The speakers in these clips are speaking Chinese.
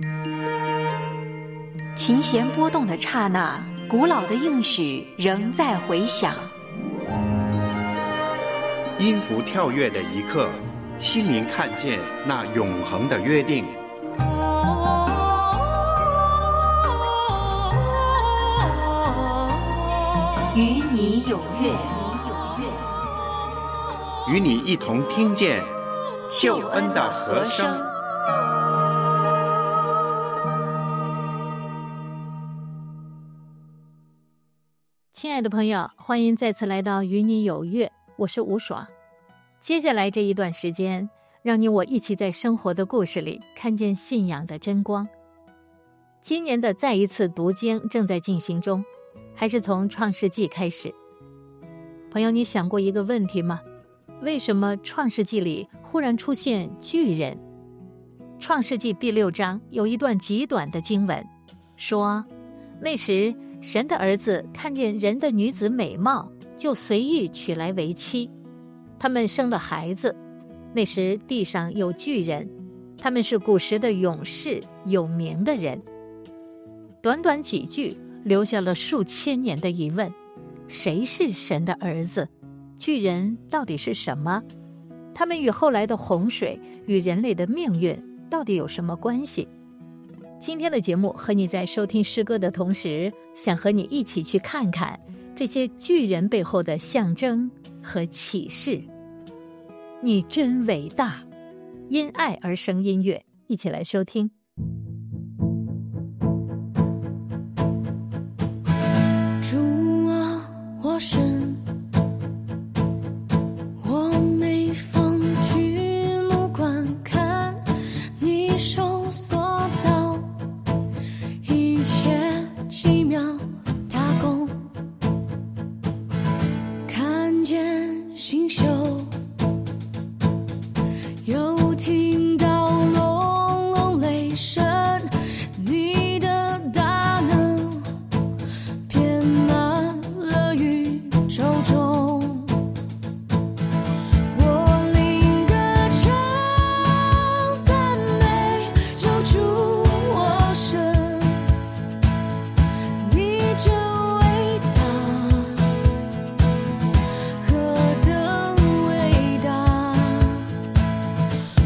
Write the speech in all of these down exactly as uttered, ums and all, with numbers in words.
琴弦波动的刹那，古老的应许仍在回响。 音符跳跃的一刻，心灵看见那永恒的约定。 与你有约， 与你一同听见救恩的和声。 亲爱的朋友，欢迎再次来到与你有约，我是吴爽。接下来这一段时间，让你我一起在生活的故事里看见信仰的真光。今年的再一次读经正在进行中，还是从创世纪开始。朋友，你想过一个问题吗？为什么创世纪里忽然出现巨人？创世纪第六章有一段极短的经文，说那时神的儿子看见人的女子美貌，就随意娶来为妻。他们生了孩子，那时地上有巨人，他们是古时的勇士，有名的人。短短几句留下了数千年的疑问：谁是神的儿子？巨人到底是什么？他们与后来的洪水与人类的命运到底有什么关系？今天的节目和你在收听诗歌的同时，想和你一起去看看这些巨人背后的象征和启示。你真伟大，因爱而生音乐，一起来收听。 主啊，我神，我每放举目观看你手所造一切奇妙大工，看见星宿，又听到隆隆雷声，你的大能遍满了宇宙中。我灵歌唱赞美救主我神，你真伟大，何等伟大！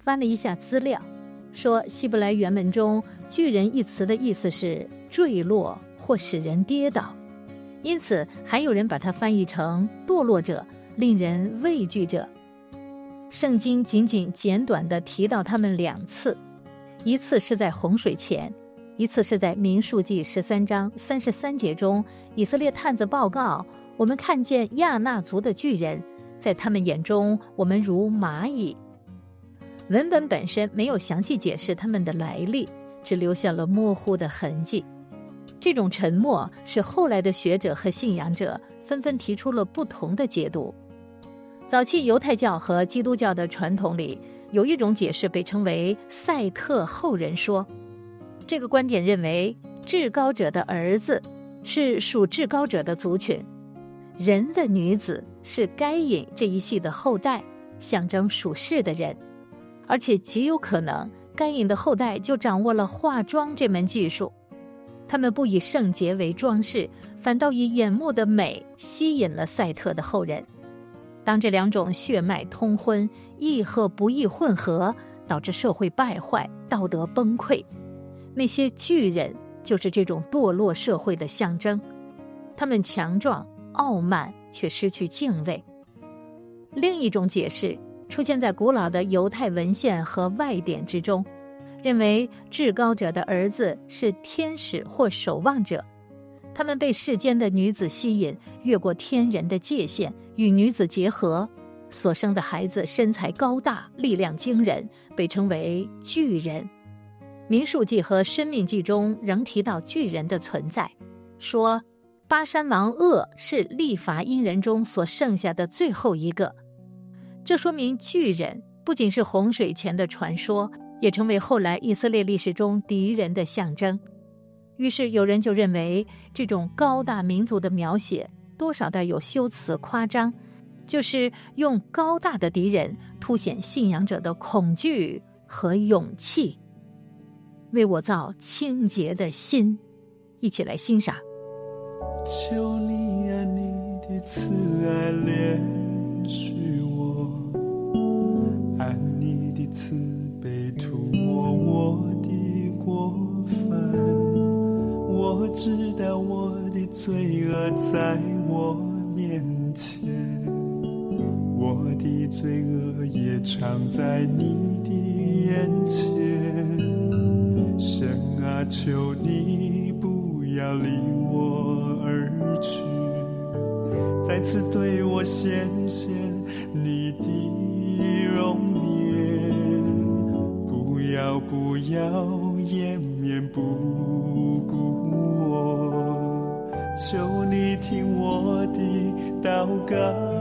翻了一下资料，说希伯来原文中巨人一词的意思是坠落或使人跌倒，因此还有人把它翻译成堕落者，令人畏惧者。圣经仅仅简短地提到他们两次，一次是在洪水前，一次是在民数记十三章三十三节中，以色列探子报告，我们看见亚衲族的巨人，在他们眼中我们如蚂蚁。文本本身没有详细解释他们的来历，只留下了模糊的痕迹。这种沉默使后来的学者和信仰者纷纷提出了不同的解读。早期犹太教和基督教的传统里，有一种解释被称为赛特后人说。这个观点认为，至高者的儿子是属至高者的族群，人的女子是该隐这一系的后代，象征属世的人，而且极有可能该隐的后代就掌握了化妆这门技术。他们不以圣洁为装饰，反倒以眼目的美吸引了赛特的后人。当这两种血脉通婚，义和不义混合，导致社会败坏，道德崩溃。那些巨人就是这种堕落社会的象征，他们强壮、傲慢，却失去敬畏。另一种解释出现在古老的犹太文献和外典之中，认为至高者的儿子是天使或守望者，他们被世间的女子吸引，越过天人的界限，与女子结合，所生的孩子身材高大，力量惊人，被称为巨人。民数记和申命记中仍提到巨人的存在，说巴珊王噩是利乏音人中所剩下的最后一个。这说明巨人不仅是洪水前的传说，也成为后来以色列历史中敌人的象征。于是有人就认为，这种高大民族的描写多少带有修辞夸张，就是用高大的敌人凸显信仰者的恐惧和勇气。为我造清洁的心，一起来欣赏。 求你啊，你的慈爱怜恤我，按你的慈悲涂抹我的过犯。我知道我的罪恶在我面前，我的罪恶也藏在你的眼前。神啊，求你不要离我而去，再次对我显现你的容颜。不要不要掩面不顾我，求你听我的祷告。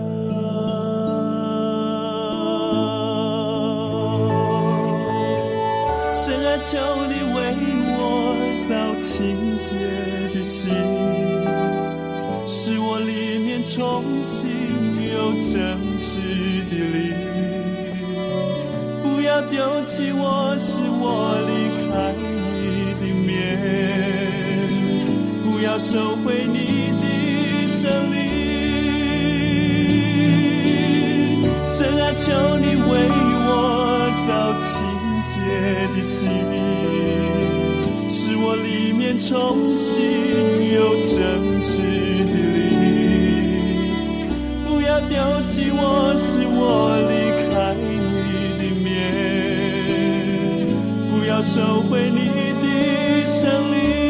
神啊，求你为我造清洁的心，使我里面重新有正直的灵。不要丢弃我，使我离开你的面，不要收回你的圣灵。神啊，求你为我造清的心，使我里面重新有正直的灵。不要丢弃我，使我离开你的面，不要收回你的圣灵。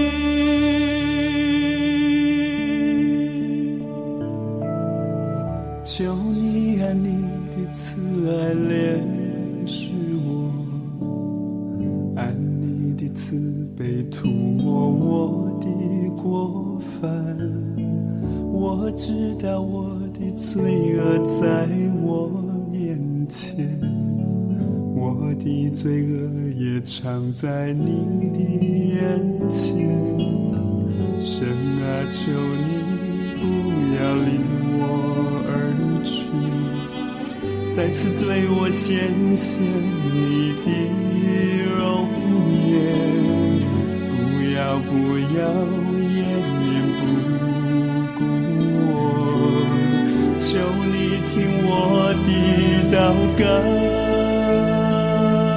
求你按你的慈爱怜恤我，按你的慈悲涂抹我的过犯。我知道我的罪恶在我面前，我的罪恶也藏在你的眼前。神啊，求你不要离我而去，再次对我显现你的容颜。不要不要掩面不顾我，求你听我的祷告。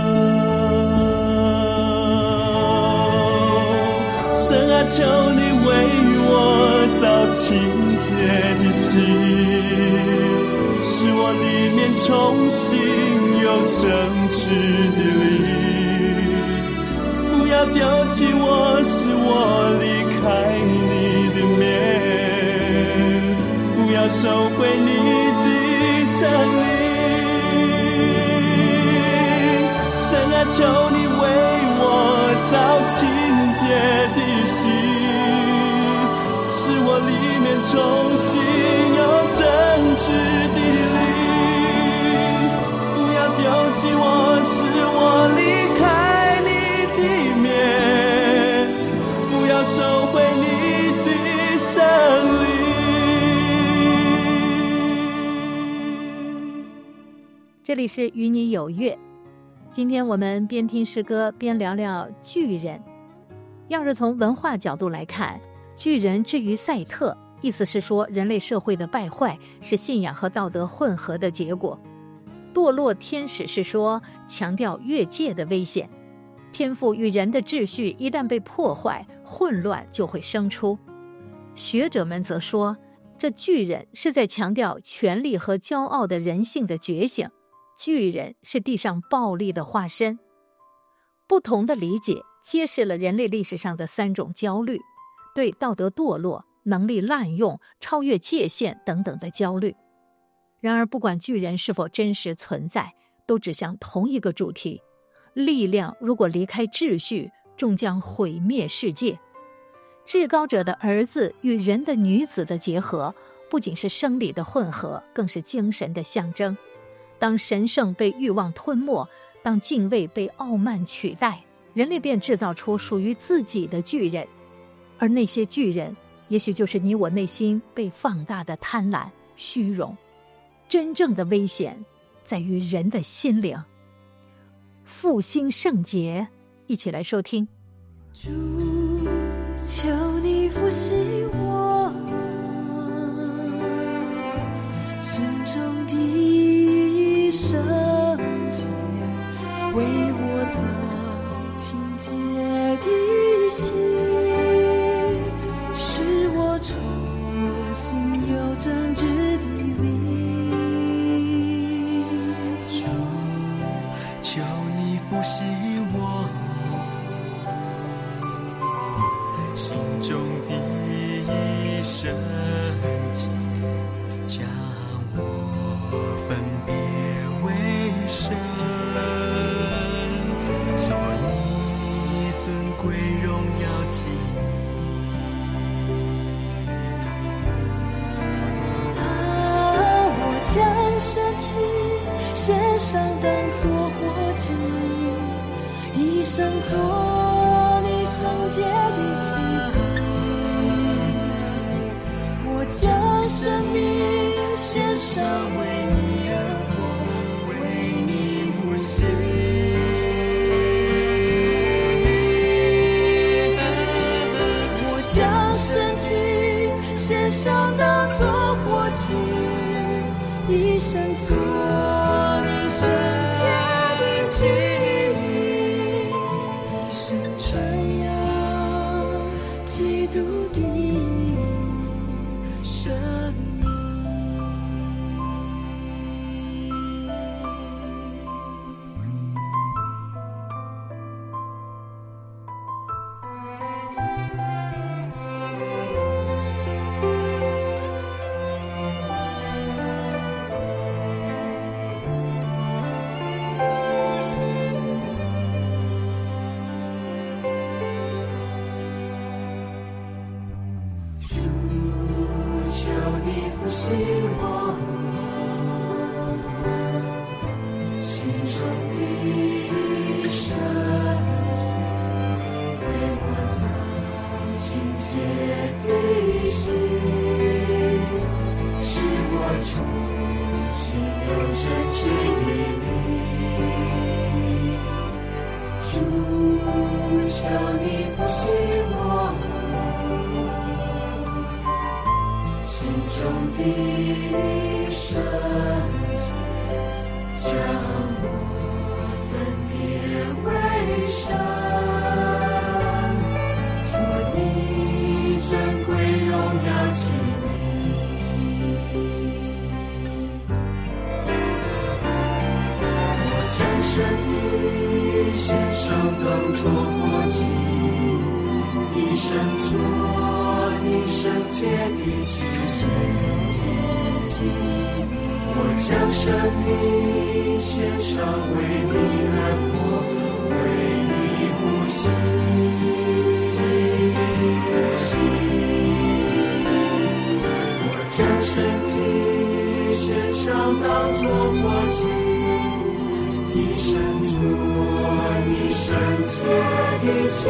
啊，求你为我造清洁的心，使我里面重新有正直的灵。不要丢弃我，使我离开你的面，不要收回你的圣灵。神啊，求你为我造清洁的心，使我里面重新有正直的灵。不要丢弃我，使我离开你的面，不要收回你的圣灵。 这里是与你有约，今天我们边听诗歌边聊聊巨人。要是从文化角度来看，巨人之于赛特，意思是说人类社会的败坏是信仰和道德混合的结果。堕落天使是说强调越界的危险，天赋与人的秩序一旦被破坏，混乱就会生出。学者们则说，这巨人是在强调权力和骄傲的人性的觉醒，巨人是地上暴力的化身。不同的理解揭示了人类历史上的三种焦虑，对道德堕落、能力滥用、超越界限等等的焦虑。然而不管巨人是否真实存在，都指向同一个主题：力量如果离开秩序，终将毁灭世界。至高者的儿子与人的女子的结合，不仅是生理的混合，更是精神的象征。当神圣被欲望吞没，当敬畏被傲慢取代，人类便制造出属于自己的巨人。而那些巨人，也许就是你我内心被放大的贪婪、虚荣。真正的危险在于人的心灵。复兴圣洁，一起来收听。 主，求你复兴我心中的圣洁，为我造清洁的心，使我重新有正直的灵。 主，求你复兴我心中的圣洁，将我分别为圣，做你尊贵荣耀基啊，我将身体献上当作活祭，一生做你圣洁的祭品。我将生命献上，为你而活，为你呼吸。我将身体献上当作活祭，一生做你圣洁的祭品，一生传扬基督的生命。 分别为圣，做你身体献上当作活祭，以身作你圣洁的器皿。我将生命献上，为你而活，为你呼吸，为你呼吸。我将身体献上，当作活祭，以身作你圣洁的器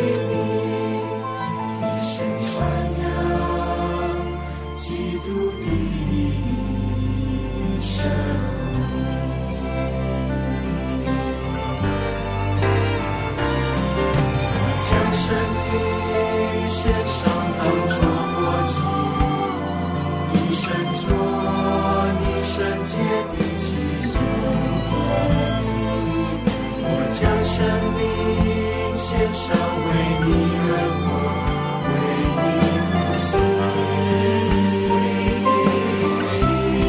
皿，以身传扬基督的生命。我将身体献上，当作活祭，以身作你圣洁的器皿。我将生命献上，为你而活，为你呼吸，为你呼吸。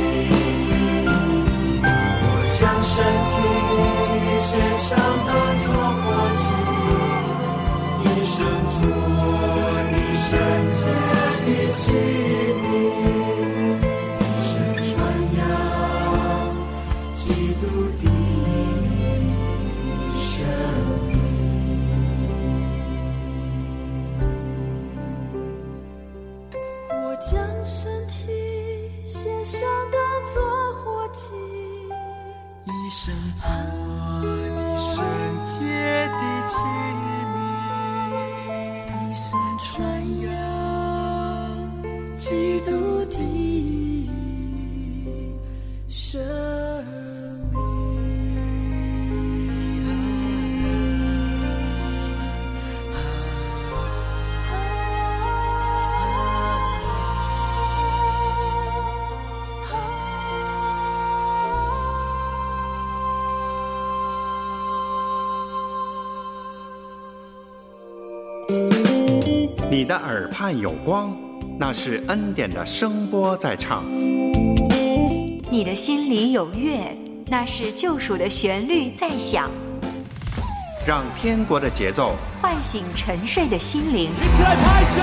我将身体献上，当作活祭，以身作你圣洁的器皿，以身传扬基督的将身体献上，当作活祭， 以身作你圣洁的器皿， 以身传扬基督的生命。 你的耳畔有光，那是恩典的声波在唱； 你的心里有乐，那是救赎的旋律在响。 让天国的节奏唤醒沉睡的心灵。 一起来拍手！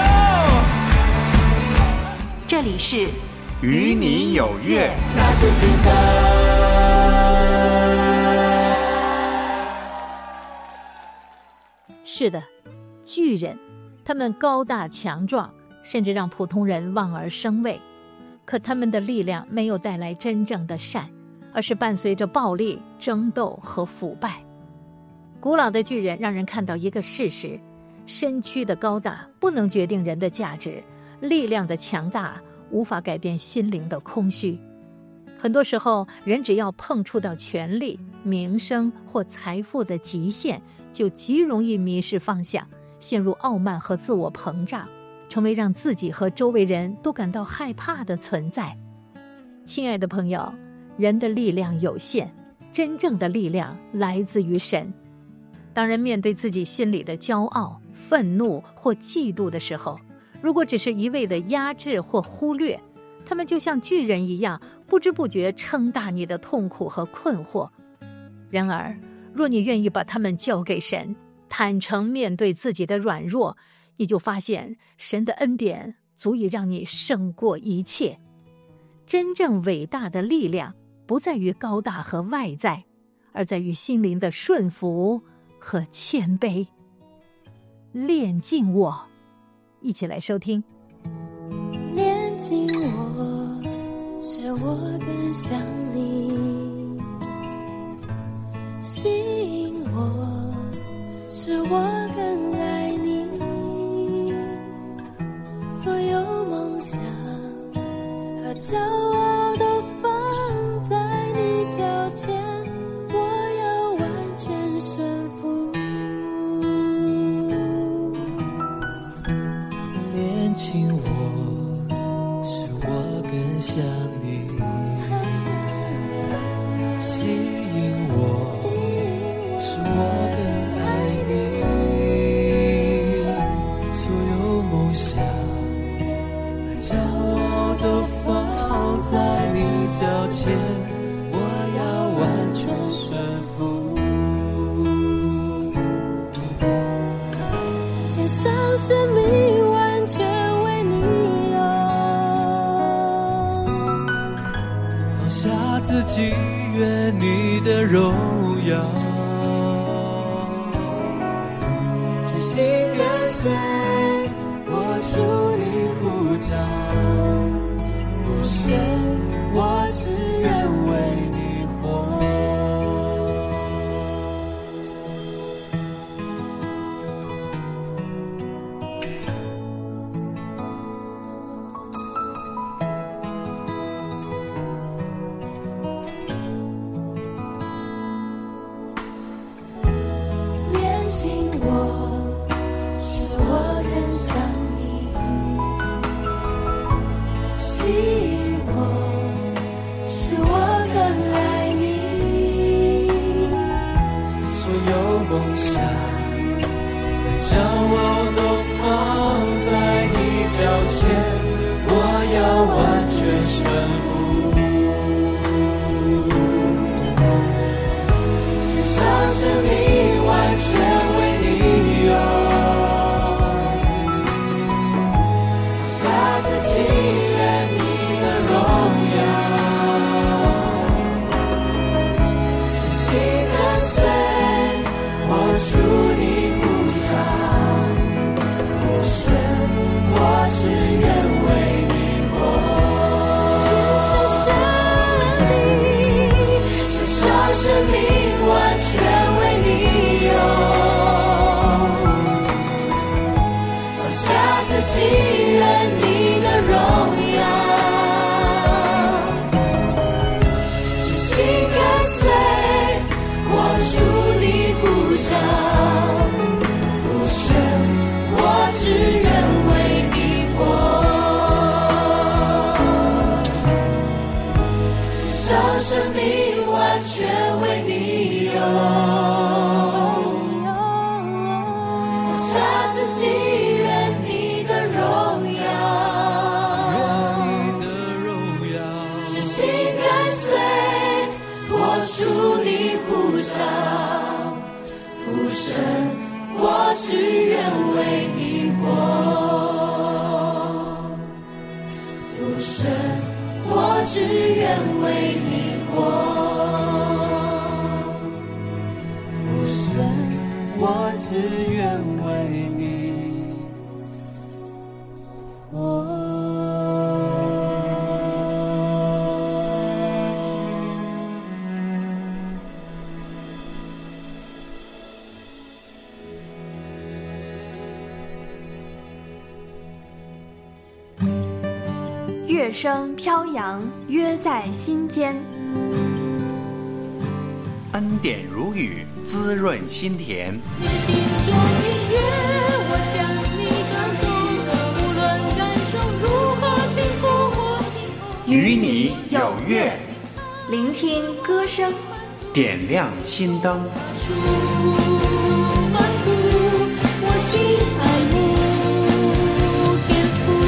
这里是与你有约。 那是真的。 是的，巨人，他们高大强壮，甚至让普通人望而生畏。可他们的力量没有带来真正的善，而是伴随着暴力、争斗和腐败。古老的巨人让人看到一个事实：身躯的高大不能决定人的价值，力量的强大无法改变心灵的空虚。很多时候，人只要碰触到权力、名声或财富的极限，就极容易迷失方向，陷入傲慢和自我膨胀，成为让自己和周围人都感到害怕的存在。亲爱的朋友，人的力量有限，真正的力量来自于神。当人面对自己心里的骄傲、愤怒或嫉妒的时候，如果只是一味的压制或忽略，他们就像巨人一样，不知不觉撑大你的痛苦和困惑。然而，若你愿意把他们交给神，坦诚面对自己的软弱，你就发现神的恩典足以让你胜过一切。真正伟大的力量不在于高大和外在，而在于心灵的顺服和谦卑。炼净我，一起来收听。 炼净我，使我更像你；吸引我，使我更爱你。所有梦想和骄傲都放在你脚前，我要完全顺服。 炼净我，使我更像你；吸引我，使我更爱你。所有梦想和骄傲都放在你脚前，我要完全顺服。 悦你的荣耀，真心跟随我主你呼召，父神，我只愿为你活。 乐声飘扬，约在心间。 恩典如雨，滋润心田。 你的心中音乐，我向你唱颂，无论感受如何幸福或幸福， 与你有约， 聆听歌声， 点亮心灯。 我心爱慕天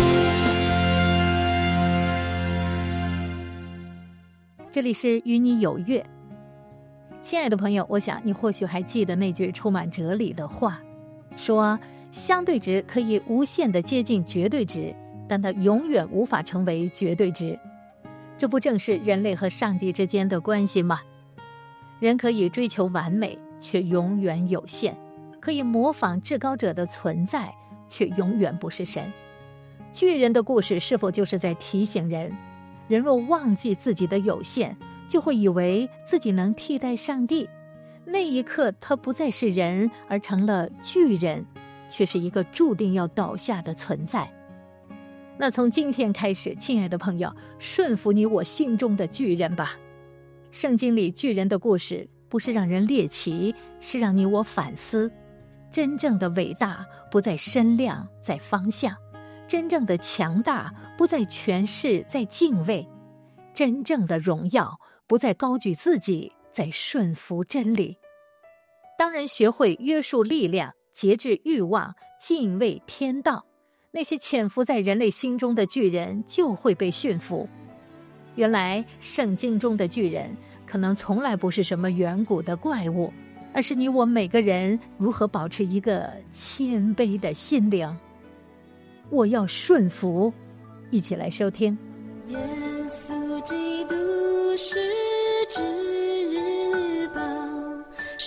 父。这里是与你有约。亲爱的朋友，我想你或许还记得那句充满哲理的话，说相对值可以无限地接近绝对值，但它永远无法成为绝对值。这不正是人类和上帝之间的关系吗？人可以追求完美，却永远有限；可以模仿至高者的存在，却永远不是神。巨人的故事是否就是在提醒人，人若忘记自己的有限，就会以为自己能替代上帝，那一刻他不再是人，而成了巨人，却是一个注定要倒下的存在。那从今天开始，亲爱的朋友，顺服你我心中的巨人吧。圣经里巨人的故事不是让人猎奇，是让你我反思。真正的伟大不在身量，在方向；真正的强大不在权势，在敬畏；真正的荣耀不在高举自己，在顺服真理。当人学会约束力量，节制欲望，敬畏天道，那些潜伏在人类心中的巨人就会被驯服。原来圣经中的巨人可能从来不是什么远古的怪物，而是你我每个人如何保持一个谦卑的心灵。我要顺服，一起来收听。 耶稣基督是至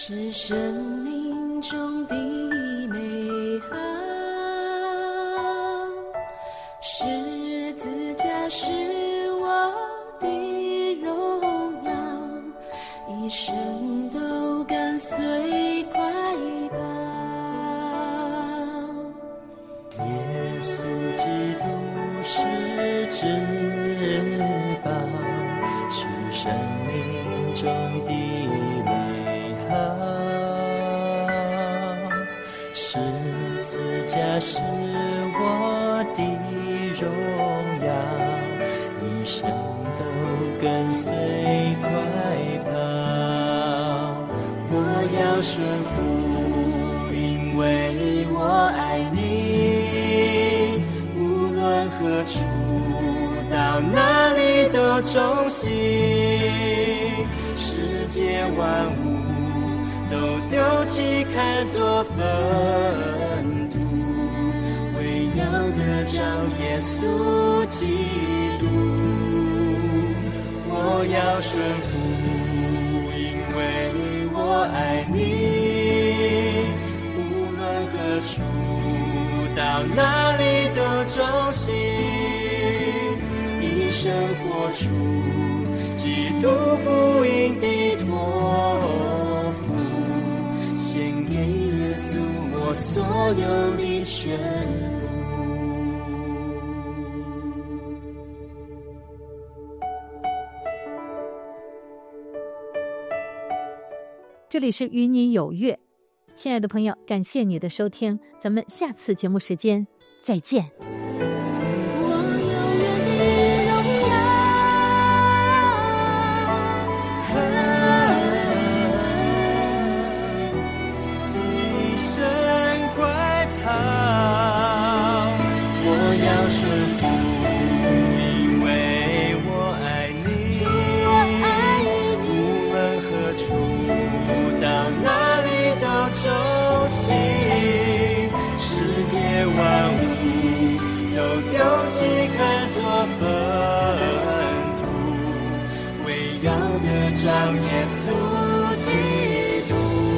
是生命中的美好，十字架是我的荣耀，一生都跟随快跑。 耶稣基督是至宝，是生命中的美好，十字架是我的荣耀，一生都跟随快跑。我要顺服，因为我爱你，无论何处到哪里都忠心，世界万物都丢弃看作粪土，为要得着耶稣基督。我要顺服，因为我爱你，无论何处到哪里都忠心，一生活出基督福音的托付，献给耶稣我所有的全部。 这里是与你有约，亲爱的朋友，感谢你的收听，咱们下次节目时间再见。 万物都丢弃看作粪土，为要得着耶稣基督。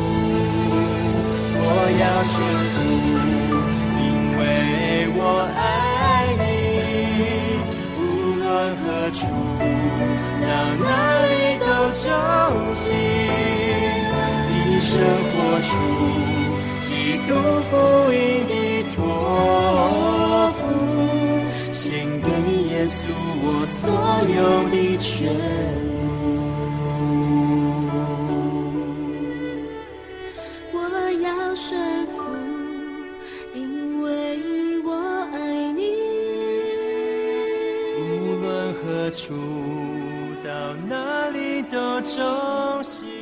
我要顺服，因为我爱你，无论何处到哪里都忠心，一生活出基督福音的托付，献给耶稣我所有的全部。 我要顺服，因为我爱你， 无论何处到哪里都忠心。